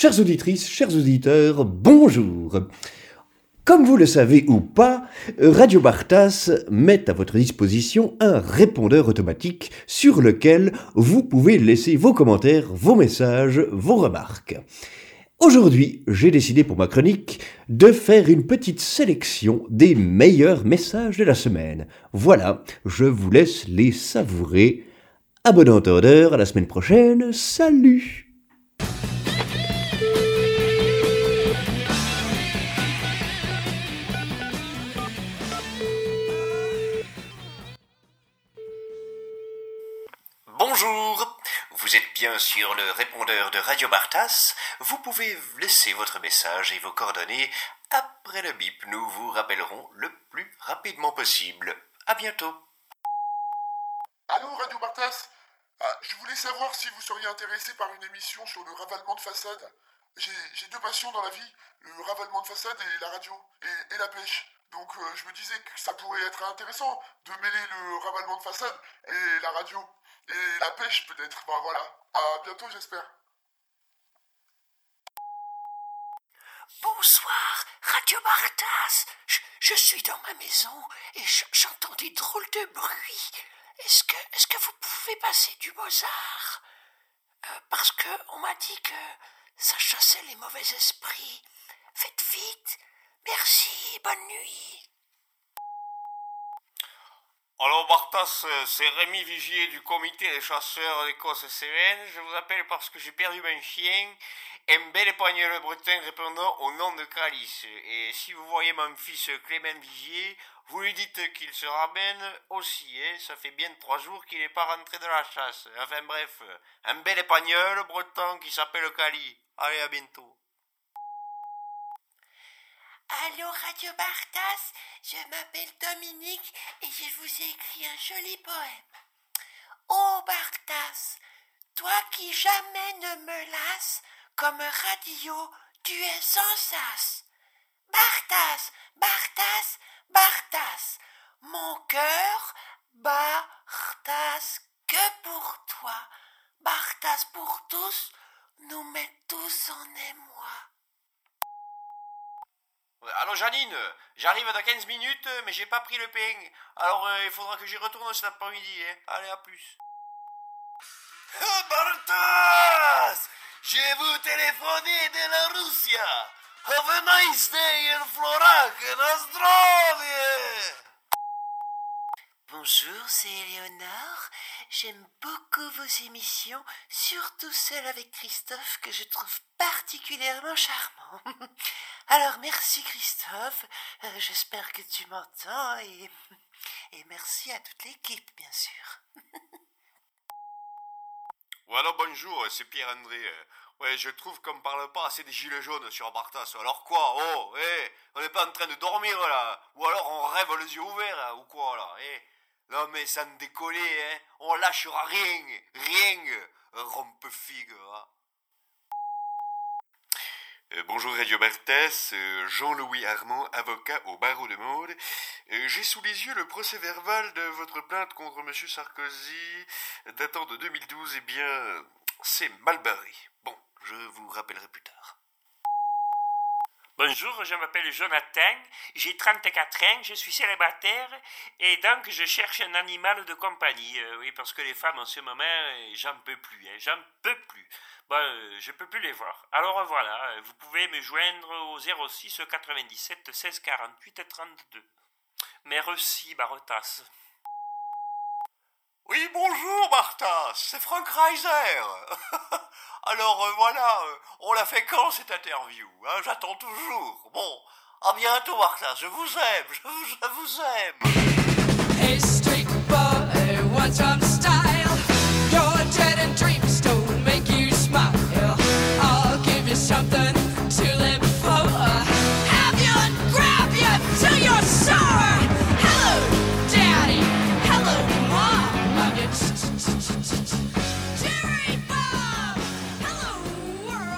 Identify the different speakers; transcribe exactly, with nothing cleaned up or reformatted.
Speaker 1: Chères auditrices, chers auditeurs, bonjour. Comme vous le savez ou pas, Radio Bartas met à votre disposition un répondeur automatique sur lequel vous pouvez laisser vos commentaires, vos messages, vos remarques. Aujourd'hui, j'ai décidé pour ma chronique de faire une petite sélection des meilleurs messages de la semaine. Voilà, je vous laisse les savourer. À bon entendeur, à la semaine prochaine, salut!
Speaker 2: Bonjour, vous êtes bien sur le répondeur de Radio Bartas. Vous pouvez laisser votre message et vos coordonnées après le bip. Nous vous rappellerons le plus rapidement possible. À bientôt.
Speaker 3: Allô Radio Bartas, ah, je voulais savoir si vous seriez intéressé par une émission sur le ravalement de façade. J'ai, j'ai deux passions dans la vie, le ravalement de façade et la radio, et, et la pêche. Donc euh, je me disais que ça pourrait être intéressant de mêler le ravalement de façade et la radio. Et la pêche peut-être, ben voilà. À bientôt j'espère.
Speaker 4: Bonsoir, Radio Bartas. Je, je suis dans ma maison et je, j'entends des drôles de bruits. Est-ce que, est-ce que vous pouvez passer du Mozart euh, Parce que on m'a dit que ça chassait les mauvais esprits. Faites vite. Merci, bonne nuit.
Speaker 5: Alors Bartas, c'est Rémi Vigier du comité des chasseurs d'Écosse-Cévennes. Je vous appelle parce que j'ai perdu mon chien, un bel épagnol breton répondant au nom de Calice. Et si vous voyez mon fils Clément Vigier, vous lui dites qu'il se ramène aussi. Hein. Ça fait bien trois jours qu'il n'est pas rentré de la chasse. Enfin bref, un bel épagnol breton qui s'appelle Cali. Allez, à bientôt.
Speaker 4: Allô Radio Bartas, je m'appelle Dominique et je vous ai écrit un joli poème. Oh Bartas, toi qui jamais ne me lasses, comme radio, tu es sans sas. Bartas, Bartas, Bartas, mon cœur, Bartas, que pour toi. Bartas pour tous, nous met tous en émoi.
Speaker 5: Allô Janine, j'arrive dans quinze minutes, mais j'ai pas pris le pain. Alors euh, il faudra que j'y retourne cet après-midi. Hein. Allez, à plus.
Speaker 2: Bartas! Je vous téléphoner de la Russie. Have a nice day in Florac, na zdrowie!
Speaker 4: Bonjour, c'est Éléonore. J'aime beaucoup vos émissions, surtout celle avec Christophe que je trouve particulièrement charmant. Alors merci Christophe, euh, j'espère que tu m'entends et, et merci à toute l'équipe bien sûr.
Speaker 5: Voilà, bonjour, c'est Pierre-André. Ouais, je trouve qu'on parle pas assez des gilets jaunes sur Bartas. Alors quoi? Oh, hey, on n'est pas en train de dormir là? Ou alors on rêve les yeux ouverts là, ou quoi là? Hey, non mais sans décoller, hein, on lâchera rien, rien, rompe-figue, hein. Euh, bonjour Radio Bartas, euh, Jean-Louis Armand, avocat au barreau de Maude. Euh, j'ai sous les yeux le procès verbal de votre plainte contre Monsieur Sarkozy, datant de deux mille douze. Eh bien, c'est mal barré. Bon, je vous rappellerai plus tard.
Speaker 6: Bonjour, je m'appelle Jonathan, j'ai trente-quatre ans, je suis célibataire et donc je cherche un animal de compagnie. Euh, oui, parce que les femmes en ce moment, euh, j'en peux plus, hein, j'en peux plus. Bon, euh, je peux plus les voir. Alors voilà, vous pouvez me joindre au zéro six quatre-vingt-dix-sept seize quarante-huit trente-deux. Merci, Barotas.
Speaker 2: Oui, bonjour Bartas, c'est Frank Reiser. Alors euh, voilà, euh, on l'a fait quand cette interview, hein, j'attends toujours. Bon, à bientôt Bartas, je vous aime, je vous, je vous aime.